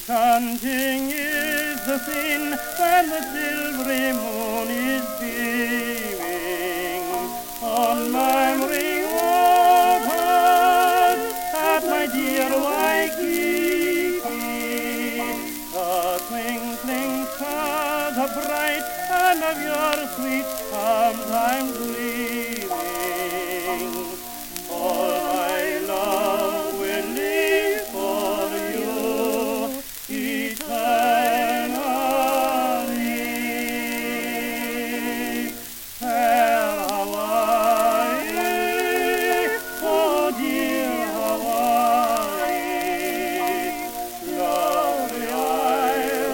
Enchanting is the scene when the silvery moon is beaming on murmuring waters at my dear Waikiki. The twinkling stars are bright, and of your sweet charms I'm dreaming. All my love will live for you eternally. Fair Hawaii, oh dear Hawaii, lovely isle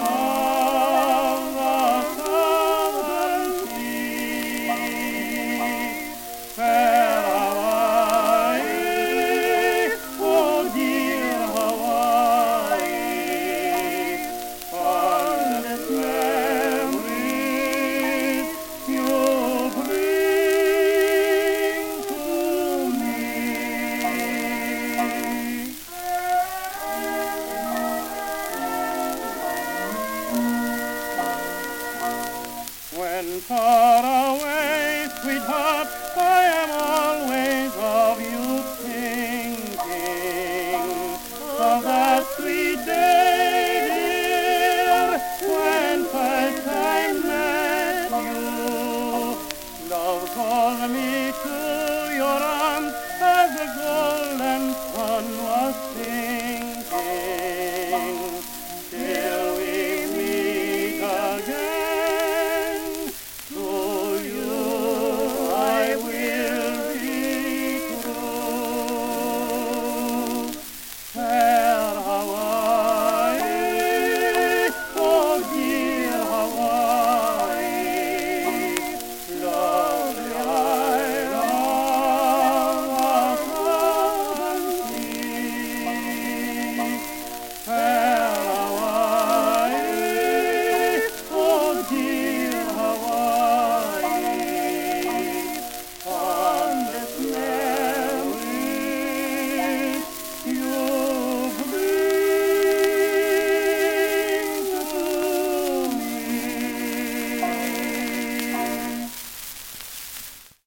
of the southern sea. Fair Hawaii, oh dear Hawaii, fondest memories you bring to me. When